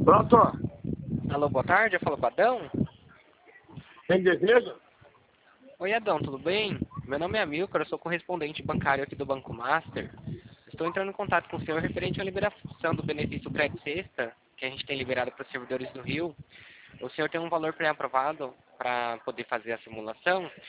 Pronto. Alô, boa tarde, eu falo com o Adão. Quem deseja? Oi, Adão, tudo bem? Meu nome é Amilcar, eu sou correspondente bancário aqui do Banco Master. Estou entrando em contato com o senhor referente à liberação do benefício crédito sexta, que a gente tem liberado para os servidores do Rio. O senhor tem um valor pré-aprovado para poder fazer a simulação